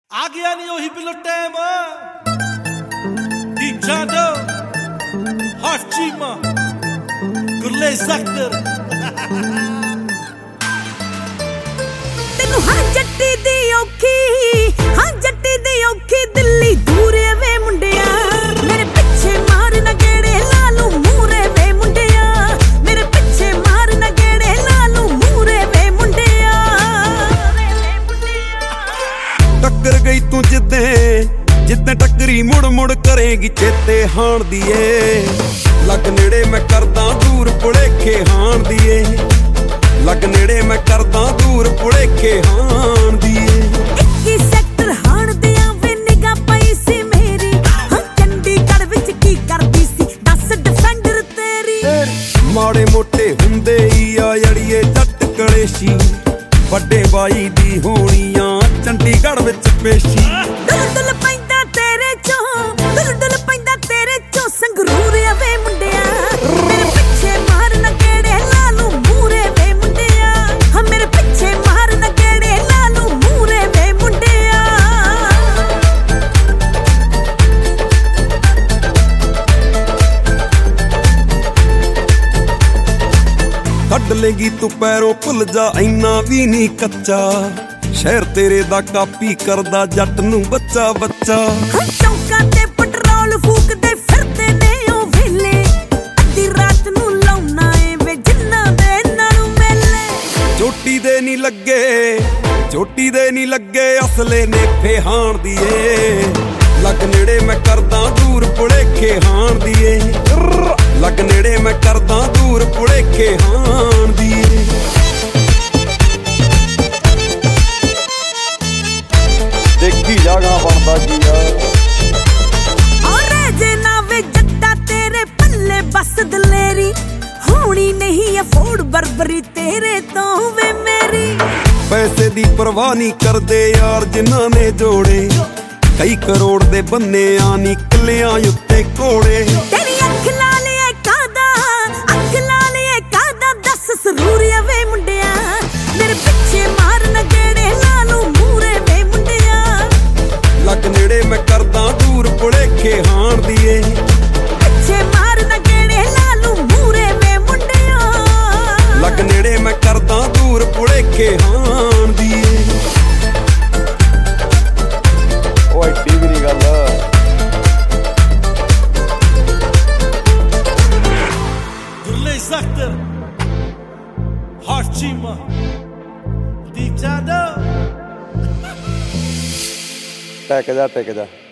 ਆ ਗਿਆ ਨਹੀਂ ਉਹੀ ਬਿਲੋ ਟਾਈਮ ਦੀ ਜਾਂਦੋ ਹਫਚੀਮਾ ਗੁਰਲੇ ਜ਼ਖਤਰ ਤੈਨੂੰ ਹਾਂ ਜੱਟੀ ਦੀ ਔਖੀ ਦਿੱਲੀ ਦੂਰੇ ਵੇ ਮੁੰਡਿਆ ਮੇਰੇ ਪਿੱਛੇ ਮਾਰ ਨਾ ਗੇੜੇ ਲਾ ਲੂ ਮੂਰੇ ਵੇ ਮੁੰਡਿਆ ਮੇਰੇ ਪਿੱਛੇ ਮਾਰ ਨਾ ਗੇੜੇ ਲਾ ਲੂ ਮੂਰੇ ਵੇ ਮੁੰਡਿਆ ਟੱਕਰ ਗਈ ਤੂੰ ਜਿੱਦਾਂ ਟੱਕਰੀ ਮੁੜ ਕਰੇਗੀ ਚੇਤੇ ਹਾਣ ਦੀ ਏ ਲੱਗ ਨੇੜੇ ਮੈਂ ਕਰਦਾ ਦੂਰ ਭੁਲੇਖੇ ਹਾਣ ਦੀ ਏ ਲੱਗ ਨੇੜੇ ਮੈਂ ਕਰਦਾ ਦੂਰ ਭੁਲੇਖੇ ਹਾਣ ਦੀ ਏ 21 ਸੈਕਟਰ ਹਾਣ ਦਿਆਂ ਵੇ ਨਿਗਾ ਪਈ ਸੀ ਮੇਰੀ ਹਾਂ ਚੰਡੀਗੜ੍ਹ ਵਿੱਚ ਕੀ ਕਰਦੀ ਸੀ ਦੱਸ ਡਿਫੈਂਡਰ ਤੇਰੀ ਮਾੜੇ ਮੋਟੇ ਹੁੰਦੇ ਹੀ ਆ ਅੜੀਏ ਜੱਟ ਕਲੇਸ਼ੀ ਵੱਡੇ ਬਾਈ ਦੀ ਹੋਣੀਆਂ ਚੰਡੀਗੜ੍ਹ ਵਿੱਚ ਪੇਸ਼ੀ ਦੁਲ ਪੈਂਦਾ ਤੇਰੇ ਚੋਂ ਸੰਗਰੂਰ ਵੇ ਮੁੰਡਿਆ ਮੇਰੇ ਪਿੱਛੇ ਮਾਰ ਨਾ ਗੇੜੇ ਲਾ ਲੂ ਮੂਰੇ ਵੇ ਮੁੰਡਿਆ ਹਾਂ ਮੇਰੇ ਪਿੱਛੇ ਮਾਰ ਨਾ ਗੇੜੇ ਲਾ ਲੂ ਮੂਰੇ ਵੇ ਮੁੰਡਿਆ ਕੱਢ ਲੇਗੀ ਤੂੰ ਪੈਰੋਂ ਭੁੱਲ ਜਾ ਇੰਨਾ ਵੀ ਨਹੀਂ ਕੱਚਾ ਸ਼ਹਿਰ ਤੇਰੇ ਦਾ ਕਾਪੀ ਕਰਦਾ ਜੱਟ ਨੂੰ ਬੱਚਾ ਚੌਂਕਾਂ ਤੇ ਪੈਟਰੋਲ ਫੂਕਦੇ ਫਿਰਦੇ ਨੇ ਉਹ ਵੇਲੇ ਅੱਧੀ ਰਾਤ ਨੂੰ ਲਾਉਣਾ ਏ ਵੇ ਜਿੰਨਾ ਦੇ ਨਾਲ ਮੇਲੇ ਚੋਟੀ ਦੇ ਨਹੀਂ ਲੱਗੇ ਅਸਲੇ ਨੇ ਫੇਹਾਣ ਦੀ ਏ ਲੱਗ ਨੇੜੇ ਮੈਂ ਕਰਦਾ ਦੂਰ ਭੁਲੇਖੇ ਹਾਣ ਦੀ ਏ ਲੱਗ ਨੇੜੇ ਮੈਂ ਕਰਦਾ ਦੂਰ ਭੁਲੇਖੇ ਹਾਣ ਦੀ ਏ ਦੇਖੀ ਜਾਗਾ ਬਣਦਾ ਕੀ ਆ ਔਰੇ ਜੇ ਨਾ ਵੇ ਜੱਟਾ ਤੇਰੇ ਪੱਲੇ ਬਸ ਦਲੇਰੀ ਹੋਣੀ ਨਹੀਂ ਅਫੋਰਡ ਬਰਬਰੀ ਤੇਰੇ ਤੋਂ ਵੇ ਮੇਰੀ ਪੈਸੇ ਦੀ ਪਰਵਾਹ ਨਹੀਂ ਕਰਦੇ ਯਾਰ ਜਿਨ੍ਹਾਂ ਨੇ ਜੋੜੇ ਕਈ ਕਰੋੜ ਦੇ ਬੰਨਿਆਂ ਨੀ ਕਿੱਲਿਆਂ ਉੱਤੇ ਘੋੜੇ ਤੇਰੀ ਅੱਖ ਲਾ ਲਿਆ ਕਾਦਾ ਦੱਸ ਸਰੂਰੀਆ ਵੇ ਮੁੰਡਿਆ ਮੇਰੇ ਪਿੱਛੇ ਮਾਰ ਨਾ ਗੇੜੇ ਲਾ ਲੂ ਮੂਰੇ ਵੇ ਮੁੰਡਿਆ ਲੱਗ ਨੇੜੇ ਮੈਂ ਕਰਦਾ ਦੂਰ ਭੁਲੇਖੇ ਹਾਣ ਦੀ ਏ ਪਿੱਛੇ ਮਾਰ ਨਾ ਗੇੜੇ ਲਾ ਲੂ ਮੂਰੇ ਵੇ ਮੁੰਡਿਆ ਲੱਗ ਨੇੜੇ ਮੈਂ ਕਰਦਾ ਦੂਰ ਭੁਲੇਖੇ ਹਾਣ ਦੀ ਏ ਓਏ ਟੀਵੀ ਦੀ ਗੱਲ ਗੁਰਲੇ ਜ਼ਖਤਰ ਹਫਚੀਮਾ ਦੀ ਜਾਂਦੋ ਟਿਕ ਜਾ